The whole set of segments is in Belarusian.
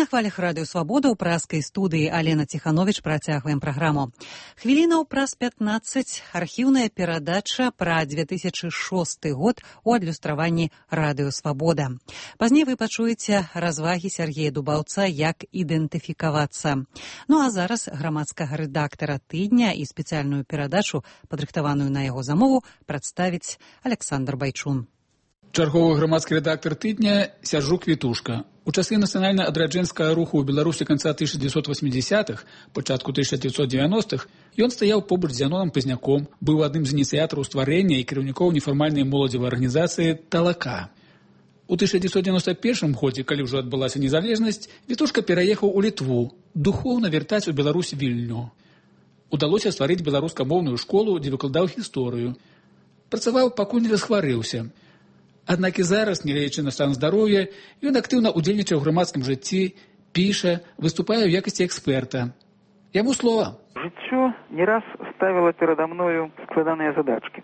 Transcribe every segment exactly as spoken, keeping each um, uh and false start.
хвалях радыё Свабода ў празкай студыі Алена Ціхановіч працягваем праграму. Хвілінаў праз пятнаццаць архіўная перадача пра две тысячы шосты год у адлюстраванні радыё Свабода. Пазней вы пачуеце развагі Сергея Дубаўца, як ідэнтыфікавацца. Ну а зараз грамадскага рэдактара тыдня і спецыяльную перадачу, падрыхтаваную на яго замову, прадставіць Александр Байчун. Чарговы грамадскі рэдактар тыдня Сяржук Вітушка. У часы нацыянальна-адраджэнскага руху ў Беларусі канца тысяча дзевяцьсот васьмідзясятых, пачатку тысяча дзевяцьсот дзевяностых, ён стаяў побач з Янонам Пазняком, быў адным з ініцыятараў стварэння і кіраўнікоў нефармальнай моладзевай арганізацыі «Талака». У тысяча дзевяцьсот девяносто першым годзе, калі ўжо адбылася незалежнасць, Вітушка пераехаў у Літву, духоўна вяртаць у Беларусь Вільню. Удалося стварыць беларускамоўную школу, дзе выкладаў гісторыю. Працаваў, пакуль не расхварэўся. Аднак і зараз, нягледзячы на стан здароўя, ён актыўна ўдзельнічае ў грамадскім жыцці, піша, выступае ў якасці эксперта. Яму слова. Жыццё не раз ставіла перада мною складаныя задачкі.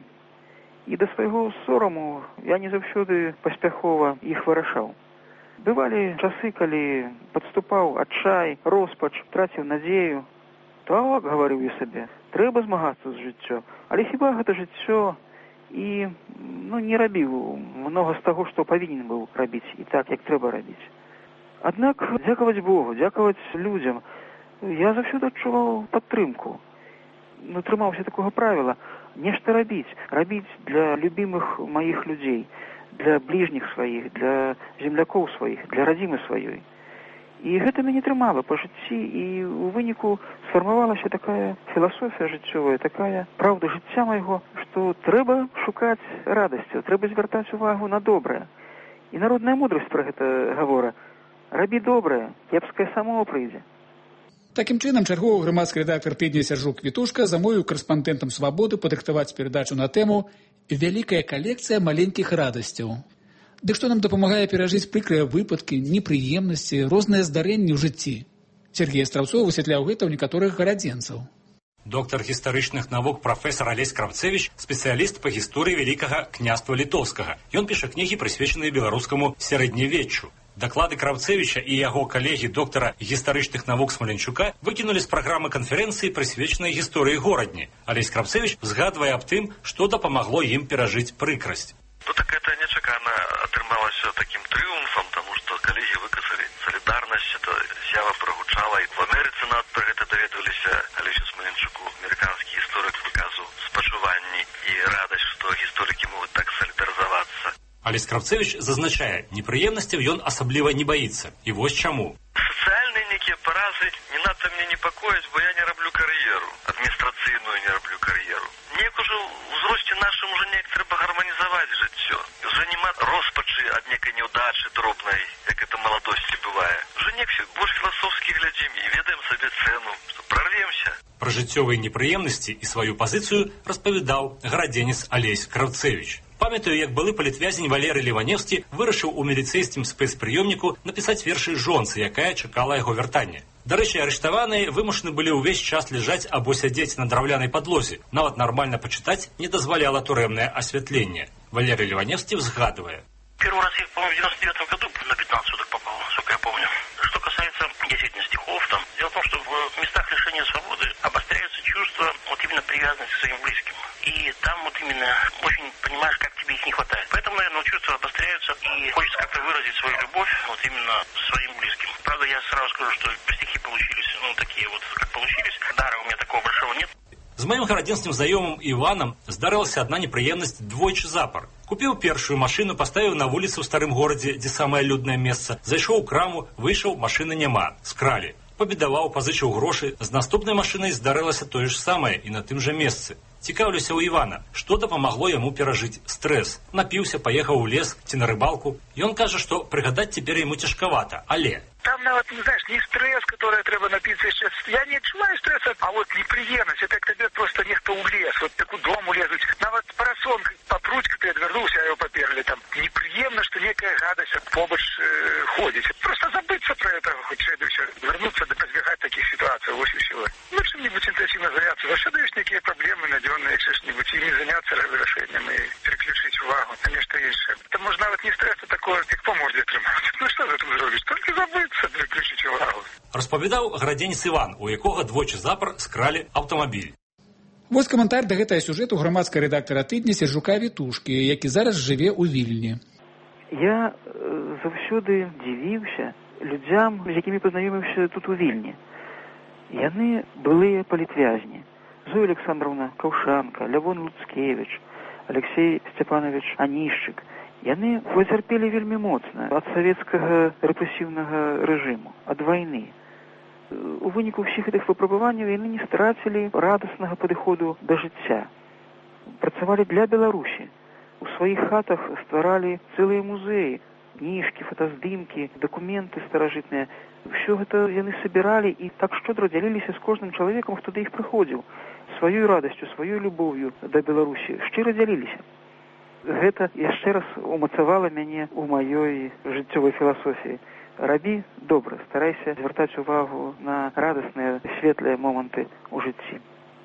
І да свайго сораму я не заўсёды паспяхова іх вырашаў. Бывалі часы, калі падступаў адчай, роспач, траціў надзею. Так, гаварыў я сабе, трэба змагацца з жыццё. Але хіба гэта жыццё? І ну, не рабіў многа з таго, што павінен быў рабіць, і так, як трэба рабіць. Аднак, дзякаваць Богу, дзякаваць людзям, я заўсёды адчуваў падтрымку. Ну, трымаўся такога правіла. Нешта рабіць. Рабіць для любімых маіх людзей, для бліжніх сваіх, для землякоў сваіх, для радзімы сваёй. І гэта мяне трымала па жыцці, і ў выніку сфармавалася такая філасофія жыццёвая, такая праўда жыцця майго, што трэба шукаць радасцю, трэба звяртаць увагу на добрае. І народная мудрасць пра гэта гавора: рабі добрае, кепскае само прыйдзе. Такім чынам, чарговы грамадскі рэдактар тыдня Сяржук Вітушка замовіў карэспандэнтам Свабоды падрыхтаваць перадачу на тэму «Вялікая калекцыя маленькіх радасцяў». Дык што нам дапамагае перажыць прыкрыя выпадкі, непрыемнасці, розныя здарэнні ў жыцці? Сергей Астраўцоў высвятляў гэта ў некаторых гарадзенцаў. Доктар гістарычных навук прафесар Алесь Кравцевич, спецыяліст па гісторыі вялікага княства літоўскага. Ён піша кнігі, прысвечаныя беларускаму сярэднявеччу. Даклады Кравцевича і яго калегі доктара гістарычных навук Смаленчука выкінулі з праграмы канферэнцыі, прысвечанай гісторыі горадні. Алесь Кравцевич згадвае аб тым, што дапамагло ім перажыць прыкрасць. Ну так это нечакано атрымалася таким трыумфом, тому что коллеги выказали солидарность, это з'ява прогучала, и в Америце нават про гэта даведаліся. Алесю Смаленчуку, американский историк, выказаў спачуванні и радость, что историки могут так солидаризоваться. Алесь Кравцевич зазначае, непрыемнасцяў ён асабліва не баіцца. І вось чаму. Социальные некие паразы не надо мне непокоить, бо я не раблю кар'еру, адміністрацыйную не раблю кар'еру. Неяк уже в узросце нашым уже неяк трэба гарманізаваць жыццё. Уже нема роспачы ад некай няўдачы дробнай, як это маладосці бывае. Уже неяк больш філасофскі глядзім і ведаем сабе цэну, што прорвемся. Пра жыццёвыя непрыемнасці і сваю пазіцыю распавядаў гарадзенец Алесь Кравцевич. Памятаю, як былы палітвязень Валерый Леваневскі вырашыў у міліцэйскім спецпрыёмніку напісаць вершы жонцы, якая чакала яго вяртання. Дарэчы, арыштаваныя вымушаны былі ўвесь час ляжаць або сядзець на драўлянай падлозе. Нават нармальна пачытаць не дазваляла турэмнае асвятленне. Валерий Леваневскі взгадывае. Первый раз я, по-моему, в девяносто девятом году на пятнадцать суток попал, сколько я помню. Что касается действительно стихов, там, дело в том, что в местах лишения свободы обостряются чувства вот именно привязанности к своим близким. И там вот именно очень понимаешь, как тебе их не хватает. Поэтому, наверное, чувства обостряются, и хочется как-то выразить свою любовь вот именно своим близким. Правда, я сразу скажу, что стихи получились, ну, такие вот, как получились. Дара у меня такого большого нет. З маім гарадзенскім знаёмым Іванам здарылася адна непрыемнасць двойчы запар. Купіў першую машыну, паставіў на вуліцы ў старым горадзе, дзе самае люднае месца, зайшоў у краму, выйшаў, машыны няма, скралі. Пабедаваў, пазычыў грошы, з наступнай машынай здарылася тое ж самае і на тым жа месцы. Цікаўлюся ў Івана, што дапамагло яму перажыць стрэс. Напіўся, паехаў у лес ці на рыбалку. Ён кажа, што прыгадаць цяпер яму цяжкавата, але... Там нават, не знаешь, не стресс, который треба напиться сейчас. Я не отчуваю стресса, а вот неприемность. Это как тебе просто нехто у лес, вот так у дому лезуть. Нават парасон попруть, как ты отвернулся, а его поперли там. Неприемно, что некая гадость побач э, ходит. Просто забыться про это хоть следующее. Вернуться да позбегать таких ситуаций, вот и всего. Лучше что-нибудь интенсивно заняться. Завсёды есть некие проблемы надённые, что-нибудь, ими заняться разрешением и переключить увагу на нечто іншее. Это можно нават не стресс, а такое, как по морде тримать. Ну что за это зробишь? Только забыть. Переключить Распавядаў градзенец Іван, у якога двойчы запар скралі аўтамабіль. Вось каментар да гэтага сюжэту грамадскага рэдактара тыдня Сержука Вітушкі, які зараз жыве ў Вільні. Я заўсёды дзівіўся людзям, з якімі пазнаёміўся тут у Вільні. Яны былыя палітвязні. Зоя Александровна Каўшанка, Лявон Луцкевіч, Алексей Степанович Анішчык. Яны пацярпелі вельмі моцна ад савецкага рэпрэсіўнага рэжыму, ад вайны. У выніку ўсіх гэтых выпрабаванняў яны не страцілі радаснага падыходу да жыцця. Працавалі для Беларусі. У сваіх хатах стваралі цэлыя музеі, кніжкі, фотаздымкі, дакументы старажытныя. Усё гэта яны сабіралі і так шчодра дзяліліся з кожным чалавекам, хто да іх прыходзіў. Сваёй радасцю, сваёй любоўю да Беларусі шчыра дзяліліся. Гэта яшчэ раз умацавала мяне ў маёй жыццёвай філасофіі. Рабі добра, старайся звяртаць увагу на радасныя, светлыя моманты ў жыцці.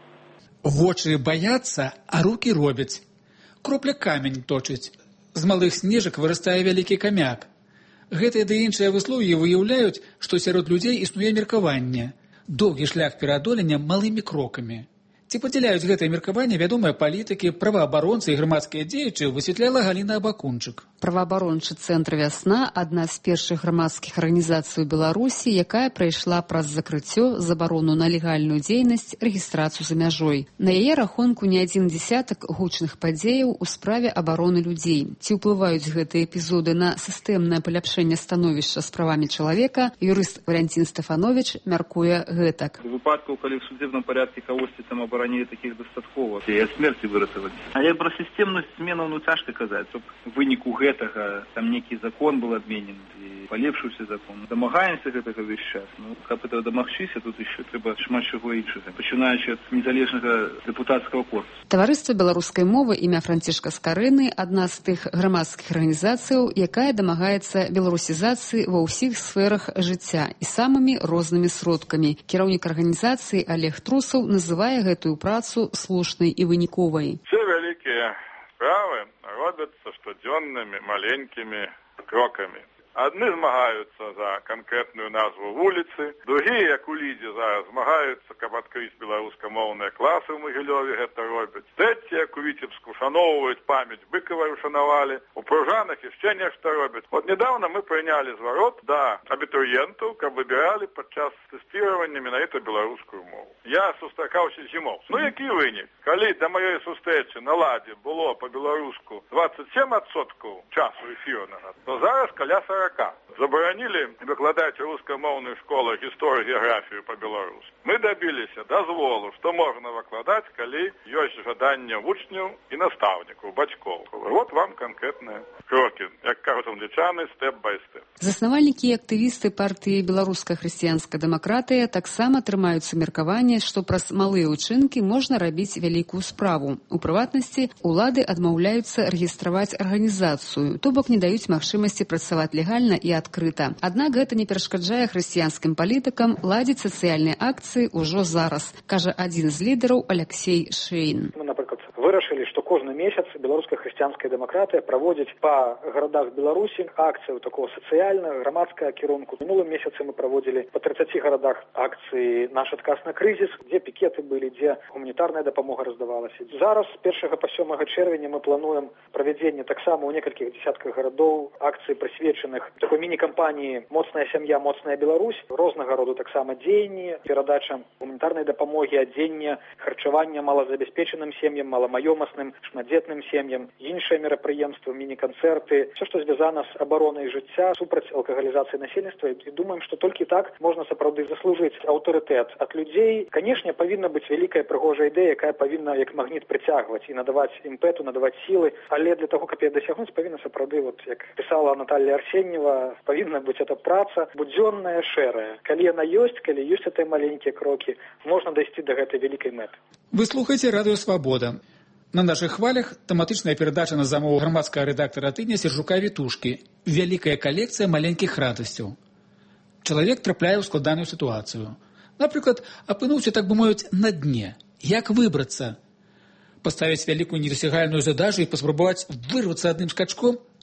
Вочы баяцца, а рукі робяць. Кропля камень точыць. З малых снежак вырастае вялікі камяк. Гэтыя ды іншыя выслоўі выяўляюць, што сярод людзей існуе меркаванне. Доўгі шлях пераадолення малымі крокамі. Ці падзяляюць гэтае меркаванне вядомыя палітыкі, праваабаронцы і грамадскія дзеячы, высвятляла Галіна Абакунчык. Праваабарончы цэнтр «Вясна» – адна з першых грамадскіх арганізацый у Беларусі, якая прайшла праз закрыццё, забарону на легальную дзейнасць, рэгістрацыю за мяжой. На яе рахунку не адзін дзесятак гучных падзеяў у справе абароны людзей. Ці ўплываюць гэтыя эпізоды на сістэмнае паляпшэнне становішча з правамі чалавека, юрыст Валянцін Стефанович мяркуе гэтак. У выпадку, калі в судебным порядке кагосьці там абароны ранее таких дастаткова. І ад смерці выратаваць. Але пра сістэмнасць зменаў ну цяжка казаць. Каб у выніку гэтага там некі закон был адменен і палепшыўся закон. Дамагаемся гэтага ўвесь час. Ну, каб это дамагчыся, тут яшчэ трэба шмат чаго іншага. Пачынаючы ад незалежнага дэпутацкага корпусу. Таварыства беларускай мовы імя Францішка Скарыны адна з тых грамадскіх арганізацыяў, якая дамагаецца беларусізацыі ва ўсіх сферах жыцця і самымі рознымі сродкамі. Кіраўнік арганізацыі Олег Трусаў называе гэтую працу слушнай і выніковай. Все вялікія справы робяцца штодзённымі маленькімі крокамі. Адны змагаюцца за канкрэтную назву вуліцы, другія, як у Лідзе зараз, змагаюцца, каб адкрыць беларускамоўныя класы ў Магілёве, гэта робяць. Трэція, як у Віцебску, шаноўваюць памяць Быкавай ушанавалі, у Пружанах яшчэ нешта робяць. Вот недавно мы прыняли зварот да абітурыентаў, каб выбіралі падчас тэсціравання менавіта беларускую мову. Я сустракаўся зімоў. Ну, які вынік? Калі да маёй сустрэчы на ладзе было па-беларуску двадцать семь адсоткаў часу эфірнага, то зараз каля сорок. Забаранілі выкладаць рускамоўную школу гісторыю, геаграфію па-беларуску. Мы дабіліся дазволу, што можна выкладаць, калі ёсць жаданне вучняў і настаўнікаў, бацькоў. Вот вам канкрэтныя крокі, як кажуць англічаны, стэп-бай-стэп. Заснавальнікі і актывісты партыі «Беларуская хрысціянская дэмакратыя» таксама трымаюцца меркаванне, што праз малыя ўчынкі можна рабіць вялікую справу. У прыватнасці, улады адмаўляюцца рэгістраваць арганізацыю, то бок не даюць магчымасці працаваць легальна і адкрыта. Аднак гэта не перашкаджае хрысціянскім палітыкам ладзіць сацыяльныя акцыі ўжо зараз, кажа адзін з лідараў Алексей Шейн. Мы, напрыклад, вырашылі, што кожны месяц беларуская хрысціянская дэмакратыя праводзіць па гарадах Беларусі акцыю такого сацыяльнага, грамадскага кірунку. В мінулым месяцы мы праводзілі па трыццаці гарадах акцыі «Наш адказ на крызіс», дзе пікеты былі, дзе гуманітарная дапамога раздавалася. Зараз з першага па сёмага чэрвеня мы плануем правядзенне таксама ў некалькіх дзесятках гарадоў акцый, прысвечаных такой міні-кампаніі «Моцная сям'я, моцная Беларусь», рознага роду таксама дзеянні, перадача гуманітарнай дапамогі, адзення, харчавання малазабяспечаным сем'ям, маламаёмасным, шматдзетным сем'ям, іншыя мерапрыемствы, міні-канцэрты, все, што звязана з абаронай жыцця, супраць алкагалізацыі насельніцтва. І думаем, што толькі так можна сапраўды заслужыць аўтарытэт ад людзей. Канешне, павінна быць вялікая прыгожая ідэя, якая павінна як магніт прыцягваць і надаваць імпэту, надаваць сілы, але для таго, каб яе дасягнуць, павінна сапраўды, вот, як пісала Наталья Арсеньева, павінна быць эта праца будзённая, шэрая. Калі яна ёсць, калі ёсць гэтыя маленькія крокі, можна дайсці да гэтай вялікай мэты. Вы слухаеце радыё «Свабода». На наших хвалях тэматычная перадача на замову грамадскага рэдактара тыдня Сержука Вітушкі. Вялікая калекцыя маленькіх радасцяў. Чалавек трапляе ў складаную сітуацыю. Напрыклад, апынуўся, так бы мовіць, на дне. Як выбрацца? Паставіць вялікую недасягальную задачу і паспрабаваць вырвацца адным скачком?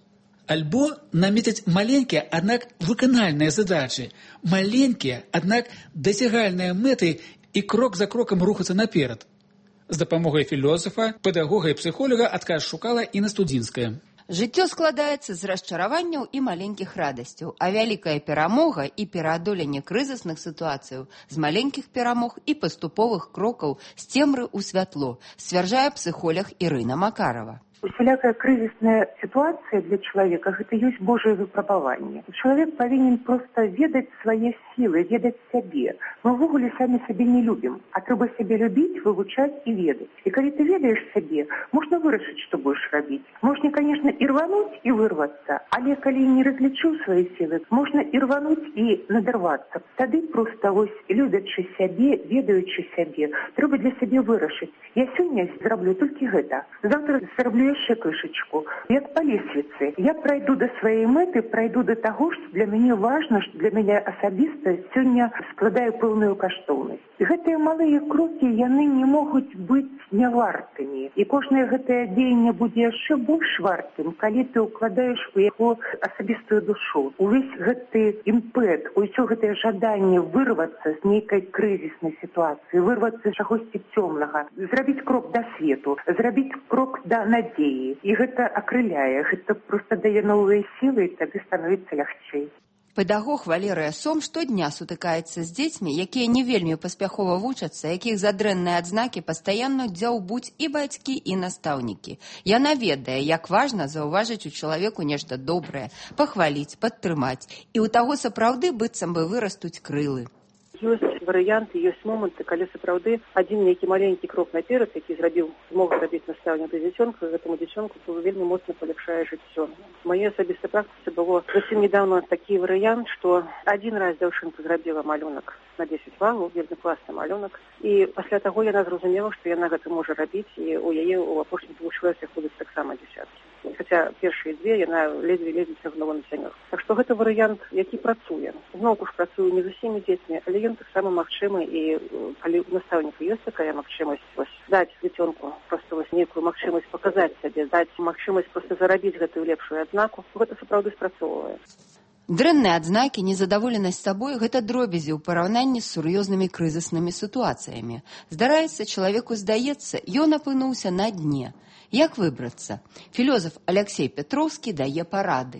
Альбо намеціць маленькія, аднак выканальныя задачы, маленькія, аднак дасягальныя мэты і крок за крокам рухацца наперад. З дапамогай філосафа, педагога і псіхолага адказ шукала Інна Студзінская. Жыццё складаецца з расчараванняў і маленькіх радасцяў, а вялікая перамога і пераадоленне крызісных сітуацыяў з маленькіх перамог і паступовых крокаў з цемры ў святло, сцвярджае псіхолог Ірына Макарова. Усялякая крызісная ситуация для человека – это есть Божие выпробование. Человек повинен просто ведать свои силы, ведать себе. Мы в уголе сами себе не любим. А треба себе любить, вывучать и ведать. И когда ты ведаешь себе, можно вырашить, что будешь робить. Можно, конечно, и рвануть, и вырваться. Але коли не различил свои силы, можно и рвануть, и надорваться. Тогда просто ось, любячи себе, ведаючи себе, треба для себе вырашить. Я сегодня зараблю только это. Завтра зараблю еще крышечку. Як по лесвице. Я пройду до своей меты, пройду до того, что для меня важно, что для меня особисто сегодня складаю полную каштоўнасць. Гэтыя малыя крокі, яны не могуць быць нявартымі. І кожнае гэтае дзеянне будзе яшчэ больш вартым, калі ты ўкладаеш у яго асабістую душу. Увесь гэты імпэт, усё гэтае жаданне вырвацца з нейкай крызіснай сітуацыі, вырвацца з чагосьці цёмнага, зрабіць крок да свету, зрабіць крок да надзеі. І гэта акрыляе, гэта проста дае новыя сілы, і тады становіцца лягчэй. Педагог Валерыя Сом штодня сутыкаецца з дзецьмі, якія не вельмі паспяхова вучацца, якіх за дрэнныя адзнакі пастаянна дзяўбуць і бацькі, і настаўнікі. Яна ведае, як важна заўважыць у чалавеку нешта добрае, пахваліць, падтрымаць. І ў таго сапраўды быццам бы вырастуць крылы. Ёсць варыянты, ёсць моманты, калі сапраўды адзін нейкі маленькі крок наперад, які зрабіў, змог зрабіць настаўнік да дзіцёнка, гэтаму дзіцёнку вельмі моцна паляпшае жыццё. У маёй асабістай практыцы было зусім недавно такі варыянт, што адзін раз дзяўчынка зрабіла малюнак на дзесяць балаў, вельмі класны малюнак, і пасля таго яна зразумела, што яна гэта можа рабіць, і у яе ў апошніх двух версіях будуць таксама дзесяткі. Хаця першыя дзве яна ледзьве-ледзьве цягнула на сямёрку. Так што гэта варыянт, які працуе. Зноўку ж працую не з усімі дзецьмі, але ён таксама магчымы, і калі у настаўніка ёсць такая магчымасць вось даць дзіцёнку проста вось нейкую магчымасць паказаць сябе, даць магчымасць проста зарабіць гэтую лепшую адзнаку, гэта сапраўды спрацоўвае. Дрэнныя адзнакі, незадаволенасць сабой – гэта дробязі ў параўнанні з сур'ёзнымі крызіснымі сітуацыямі. Здараецца, чалавеку здаецца, ён апынуўся на дне. Як выбрацца? Філёзаф Аляксей Пятроўскі дае парады.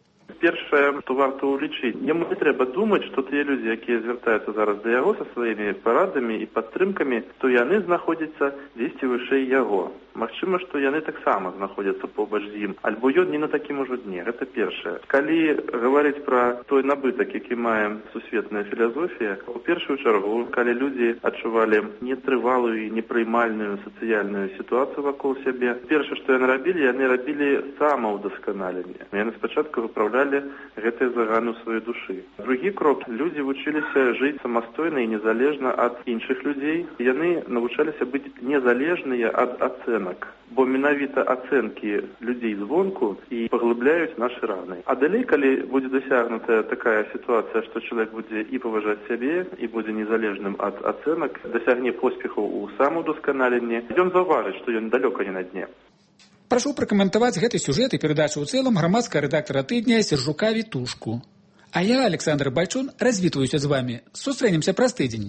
Першае, што варта ўлічыць, яму не трэба думаць, што тыя людзі, якія звяртаюцца зараз да яго са сваімі парадамі і падтрымкамі, то яны знаходзяцца дзесьці вышэй яго. Магчыма, што яны таксама знаходзяцца побач з ім, альбо ён не на такім ужо дне. Гэта першае. Калі гаварыць пра той набытак, які мае сусветная філасофія, у першую чаргу, калі людзі адчувалі нетрывалую і непрыймальную сацыяльную сітуацыю вакол сябе, першае, што яны рабілі, яны рабілі самаўдасканаленне. Яны спачатку выпраўлялі гэтыя заганы ў сваёй душы. Другі крок, людзі вучыліся жыць самастойна і незалежна ад іншых людзей. Яны навучаліся быць незалежныя ад ацэнак. Бо менавіта ацэнкі людзей звонку і паглыбляюць нашы раны. А далей, калі будзе дасягнутая такая сітуацыя, што чалавек будзе і паважаць сябе, і будзе незалежным ад ацэнак, дасягне поспехаў у самаўдасканаленні, ён заўважыць, што ён далёка не на дне. Прашу пракаментаваць гэты сюжэт і перадачу ў цэлым грамадскага рэдактара тыдня Сержука Вітушку. А я, Александр Байчун, развітваюся з вамі. Сустрэнемся праз тыдзень.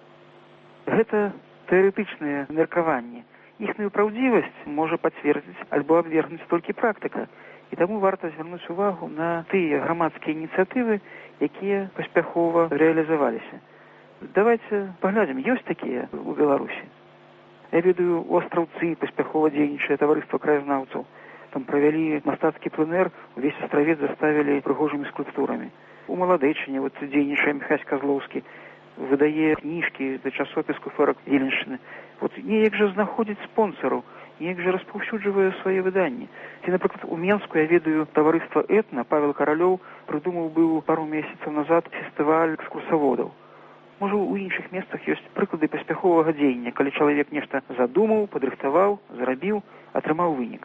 Гэта тэарэтычныя меркаванні. Іхную праўдзівасць можа пацвердзіць альбо абвергнуць толькі практыка. І таму варта звярнуць увагу на тыя грамадскія ініцыятывы, якія паспяхова рэалізаваліся. Давайце паглядзім, ёсць такія ў Беларусі. Я ведаю, у Астраўцы паспяхова дзейнічае таварыства краязнаўцаў. Там правялі мастацкі пленэр, увесь астравец заставілі прыгожымі скульптурамі. У Маладэйчыне вот дзейнічае Міхась Казлоўскі, выдае кніжкі да часопіс куфэрак Віленшчыны. Вот неяк жа знаходзіць спонсараў, неяк жа распаўсюджвае свае выданні. Ці, напрыклад, у Менску я ведаю таварыства Этна, Павел Каралёў прыдумаў быў пару месяцаў назад фестываль экскурсаводаў. Можа, у іншых месцах ёсць прыклады паспяховага дзеяння, калі чалавек нешта задумаў, падрыхтаваў, зрабіў, атрымаў вынік.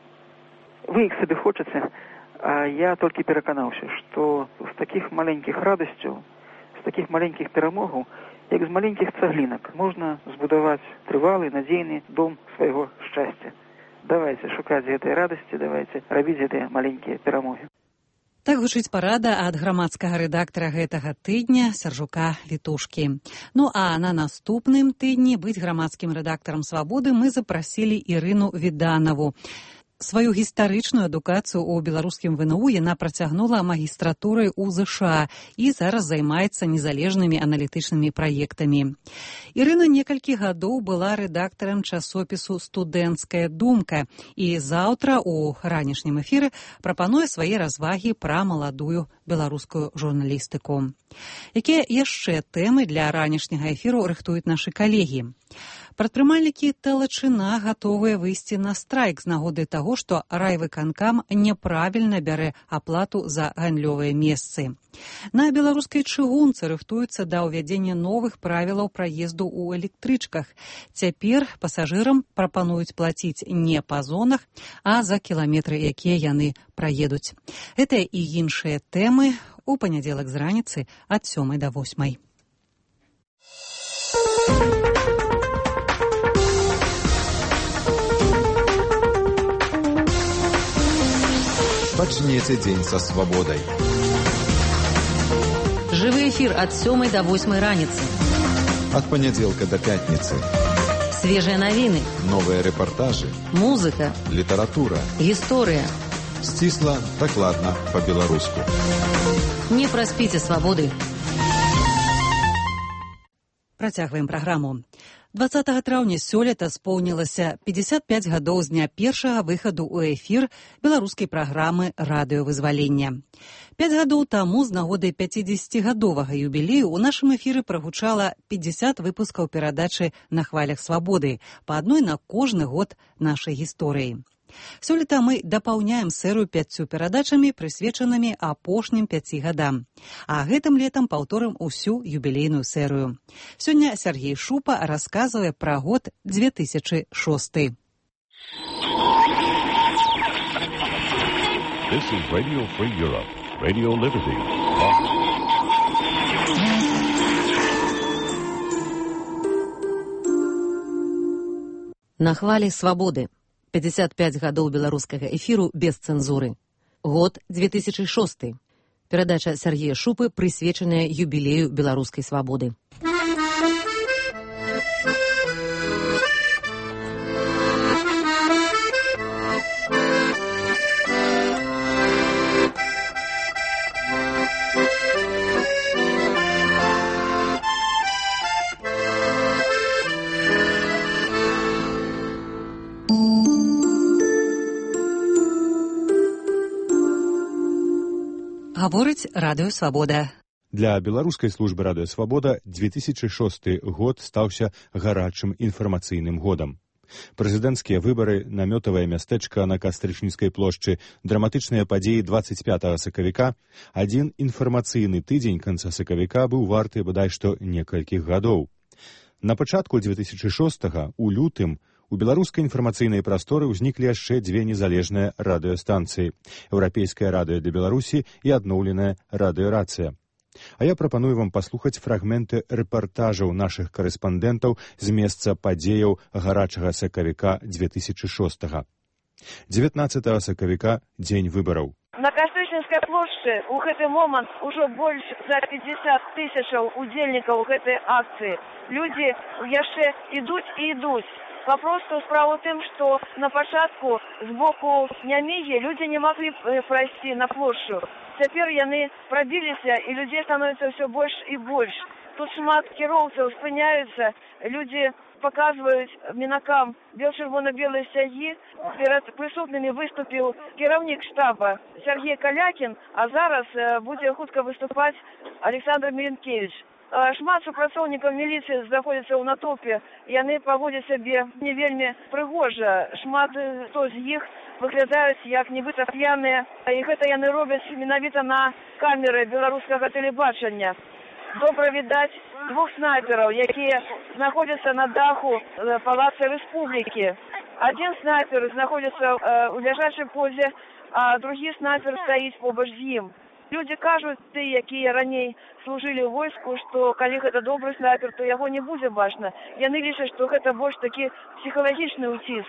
Вы іх сабе хочаце, а я толькі пераканаўся, што з такіх маленькіх радасцяў, з такіх маленькіх перамогаў, як з маленькіх цаглінак можна збудаваць трывалы, надзейны дом свайго шчасця. Давайте шукаць гэтай радасці, давайте рабіць гэтыя маленькія перамогі. Так гучыць парада ад грамадскага рэдактара гэтага тыдня Сяржука Вітушкі. Ну а на наступным тыдні быць грамадскім рэдактарам «Свабоды» мы запрасілі Ірыну Віданаву. Сваю гістарычную адукацыю ў беларускім вэ эн у яна працягнула магістратурай у ЗША і зараз займаецца незалежнымі аналітычнымі праектамі. Ірына некалькі гадоў была рэдактарам часопісу «Студэнцкая думка» і заўтра ў ранішнім эфіры прапануе свае развагі пра маладую беларускую журналістыку. Якія яшчэ тэмы для ранішняга эфіру рыхтуюць нашы калегі? Прадпрымальнікі Талачына гатовыя выйсці на страйк з нагоды таго, што райвыканкам няправільна бярэ аплату за гандлёвыя месцы. На беларускай чыгунцы рыхтуюцца да ўвядзення новых правілаў праезду ў электрычках. Цяпер пасажырам прапануюць плаціць не па зонах, а за кіламетры, якія яны праедуць. Гэтыя і іншыя тэмы у панядзелак з раніцы ад сёмай да восьмай. Пачніце дзень са свабодай. Жывы эфір ад сёмай да восьмай раніцы. Ад панядзелка да пятніцы. Свежыя навіны. Новыя рэпартажы. Музыка. Літаратура. Гісторыя. Сцісла, дакладна, па-беларуску. Не праспіце свабоды. Працягваем праграму. дваццатага траўня сёлета споўнілася пятьдесят пять гадоў з дня першага выхаду ў эфір беларускай праграмы «Радыёвызвалення». Пяць гадоў таму з нагоды пяцідзесяцігадовага юбілею ў нашым эфіры прагучала пятьдесят выпускаў перадачы «На хвалях свабоды», па адной на кожны год нашай гісторыі. Сёлета мы дапаўняем серыю пяццю перадачамі, прысвечанымі апошнім пяці гадам. А гэтым летам паўторым усю юбілейную серыю. Сёння Сергей Шупа расказвае пра год две тысячи шосты. This is Radio Free Europe, Radio Liberty. На хвалі свабоды. пятьдесят пять гадоў беларускага эфіру без цэнзуры. Год две тысячи шосты. Перадача Сергея Шупы прысвечаная юбілею беларускай свабоды. Гаворыць Радыё Свабода. Для беларускай службы Радыё Свабода две тысячи шосты год стаўся гарачым інфармацыйным годам. Прэзідэнцкія выбары, намётавае мястэчка на Кастрычніцкай плошчы, драматычныя падзеі двадцать пятага сакавіка, адзін інфармацыйны тыдзень канца сакавіка быў варты бадай што некалькіх гадоў. На пачатку две тысячи шостага, у лютым, у беларускай інфармацыйнай прасторы ўзніклі яшчэ дзве незалежныя радыёстанцыі – Еўрапейскае радыё для Беларусі і адноўленая радыёрацыя. А я прапаную вам паслухаць фрагменты рэпартажаў нашых карэспандэнтаў з месца падзеяў гарачага сакавіка две тысячи шостага. дзевятнаццатага сакавіка – дзень выбараў. На Кастрычніцкай плошчы ў гэты момант ужо больш за пятьдесят тысячаў удзельнікаў гэтай акцыі. Людзі яшчэ ідуць і ідуць. Папросту справа ў тым, што на пачатку з боку Нямігі людзі не маглі прайсці на плошчу. Цяпер яны прабіліся, і людзей становіцца ўсё больш і больш. Тут шмат кіроўцаў спыняюцца, людзі паказваюць мінакам бел-чырвона-белыя сцягі. Перад прысутнымі выступіў кіраўнік штаба Сергей Калякін, а зараз будзе хутка выступаць Александр Меленкевич. Шмат супрацоўнікаў міліцыі знаходзяцца ў натоўпе, яны паводзяць сябе не вельмі прыгожа. Шмат хто з іх выглядаюць як нібыта п'яныя, і гэта яны робяць менавіта на камеры беларускага тэлебачання. Добра відаць двух снайпераў, якія знаходзяцца на даху палаца Рэспублікі. Адзін снайпер знаходзіцца ў ляжачай позе, а другі снайпер стаіць побач з ім. Людзі кажуць, тыя, якія раней служылі ў войску, што калі гэта добры снайпер, то яго не будзе бачна. Яны лічаць, што гэта больш такі псіхалагічны ўціск.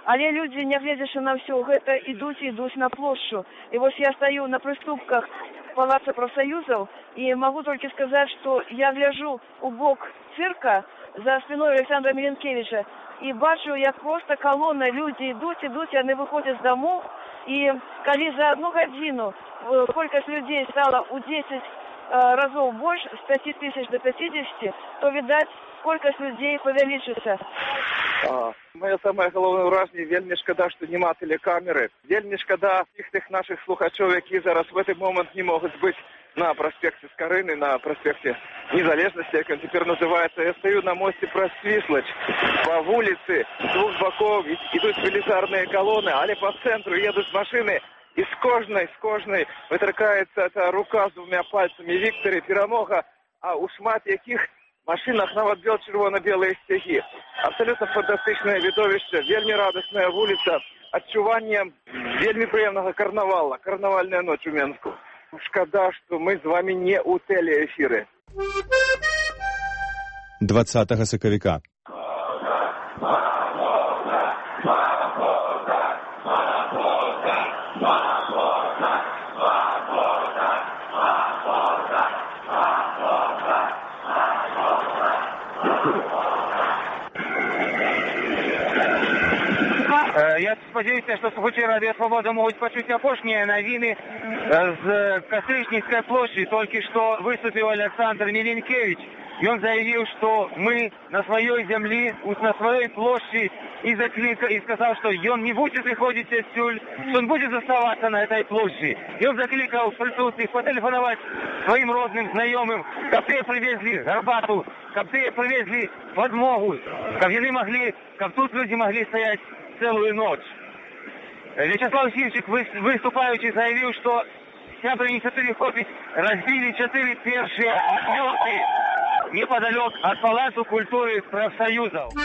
Але людзі, нягледзячы на ўсё гэта, ідуць і ідуць на плошчу. І вось я стаю на прыступках Палаца прафсаюзаў і магу толькі сказаць, што я гляжу у бок цырка за спиной Александра Миленкевича і бачу, як проста калона, людзі ідуць, ідуць, яны выходзяць з дамоў, і калі за одну гадзіну колькасць людзей стала ў дзесяць разоў больш, з пяці тысяч до пяцідзесяці, то, відаць, колькасць людзей павялічыцца. Моє самае галоўнае ўражанне, вельмі шкада, што няма тэлекамеры. Вельмі шкада всіх тых нашых слухачоў, які зараз в этот момент не могуць быць на проспекте Скарыны, на проспекте Незалежности, як он теперь называется. Я стою на мосте Просвислач. По улице с двух боков идут велизарные колонны, але по центру едут машины. И с кожной, с кожной вытракается эта рука с двумя пальцами Виктора Перемога, а у шмат яких машинах нават бел червоно-белые стяги. Абсолютно фантастичное видовище, вельми радостная улица, адчуванне вельми приемного карнавала, карнавальная ночь у Менску. Шкада, что мы с вами не у телеэфиры. двадцатага сакавіка. Я спадзяюся, што слухачы Радыё Свабода могуць пачуць апошнія навіны з Кастрычніцкай плошчы. Толькі што выступіў Александр Миленкевич. Ён заявіў, што мы на сваёй зямлі, на сваёй плошчы, і заклікаў, і сказаў, што ён не будзе прыходзіць адсюль, што ён будзе заставацца на этой плошчы. Ён заклікаў прысутных патэлефанаваць сваім родным, знаёмым, каб тыя прывезлі гарбату, каб тыя прывезлі падмогу, каб яны маглі, каб тут людзі маглі стаяць целую ночь. Вячеслав Симчик, выступаючи, заявил, что сябры инициативы хобби разбили четыре первые окопы неподалеку от Палацу культуры профсоюзов.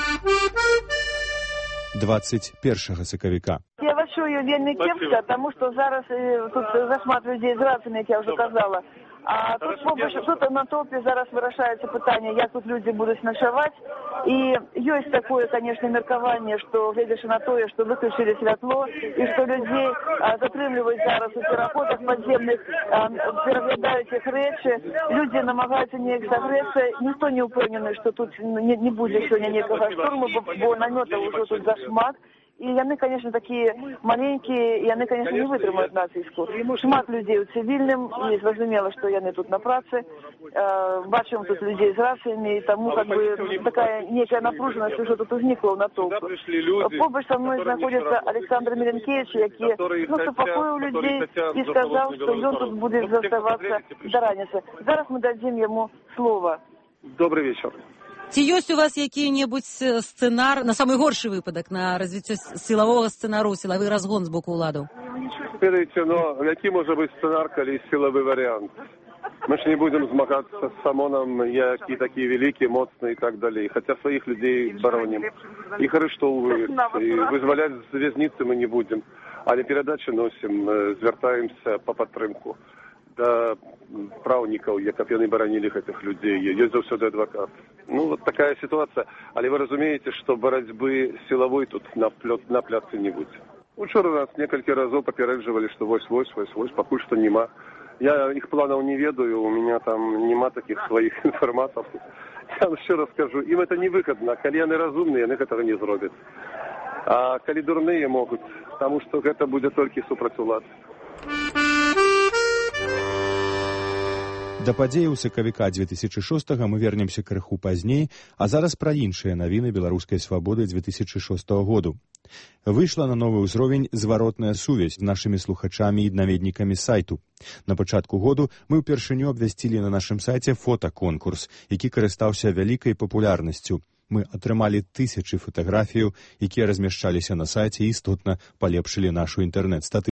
двадцать першага сакавіка. Я вас чую вельмі кепска, тому що зараз тут зашмат людей з рацыямі, як я вже казала. А тут, побач, тут на топе зараз вырашаецца пытанне, як тут людзі будуць начаваць. І ёсць такое, конечно, меркаванне, што гледзячы на тое, што выключылі святло, і што людзей затрымліваюць зараз у пераходах падземных, пераглядаюць іх рэчы, людзі намагаюцца неяк сагрэцца, ніхто не ўпэўнены, што тут не, не будзе сёння некага штурму, бо намётаў ужо тут зашмат. І яны, конечно, такія маленькія, яны, конечно, не вытрымаюць нацыску. Шмат людзей у цывільным, і зразумела, што яны тут на працы. Э, бачым тут людзей з рацыямі, і таму как бы такая некая напружанасць ужо тут узнікла ў натоўпу. Побач са мной знаходзіцца Александр Миленкевич, які ну, супакоіў людзей і сказаў, што ён тут будзе заставацца да раніцы. Зараз мы дадзім яму слова. Добрый вечер. Ці ёсць у вас які-небудзь сцэнар, на самы горшы выпадак, на развіццё сілавога сцэнару, сілавы разгон з боку ўладаў? Ведаеце, но які можа быць сцэнар, калі сілавы варыянт? Мы ж не будем змагацца з Самоном, які такі вялікі, моцны і так далей. Хаця сваіх людзей баронім. Іх арыштоўваюць, і вызваляць з вязніцы мы не будем. Але перадачы носім, звяртаемся па падтрымку да праўнікаў, каб яны баранілі гэтых людзей. Ёсць заўсёды адвакат. Ну, вот такая ситуация. Але вы разумеете, что борьбы силовой тут на, плет, на пляцы не будет. Учора нас несколько разов попередживали, что вось-вось, вось-вось, покуль что нема. Я их планов не ведаю, у меня там нема таких своих информаторов. Я вам еще раз скажу, им это невыгодно. Коли они разумные, они этого не зробят. А коли дурные могут, потому что это будет только супрацьулад. Да падзеяў сакавіка дзве тысячы шостага мы вернемся крыху пазней, а зараз пра іншыя навіны беларускай свабоды дзве тысячы шостага году. Выйшла на новы ўзровень зваротная сувязь з нашымі слухачамі і наведнікамі сайту. На пачатку году мы ўпершыню абвясцілі на нашым сайце фотаконкурс, які карыстаўся вялікай папулярнасцю. Мы атрымалі тысячы фатаграфіяў, якія размяшчаліся на сайце і істотна палепшылі нашу інтэрнэт-статыстыку.